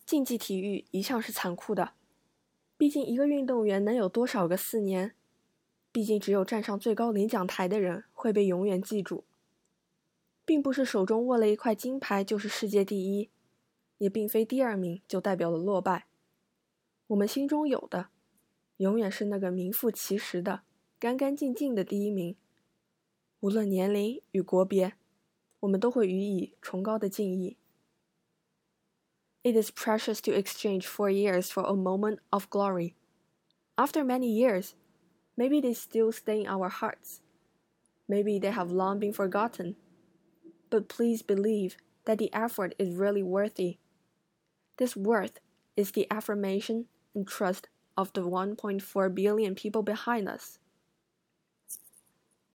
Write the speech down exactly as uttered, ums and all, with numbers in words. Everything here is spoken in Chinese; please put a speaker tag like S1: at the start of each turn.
S1: 竞技体育一向是残酷的，毕竟一个运动员能有多少个四年？毕竟只有站上最高领奖台的人会被永远记住。并不是手中握了一块金牌就是世界第一，也并非第二名就代表了落败。我们心中有的，永远是那个名副其实的、干干净净的第一名。无论年龄与国别，我们都会予以崇高的敬意。It is precious to exchange four years for a moment of glory. After many years, maybe they still stay in our hearts. Maybe they have long been forgotten. But please believe that the effort is really worthy. This worth is the affirmation and trust of the one point four billion people behind us.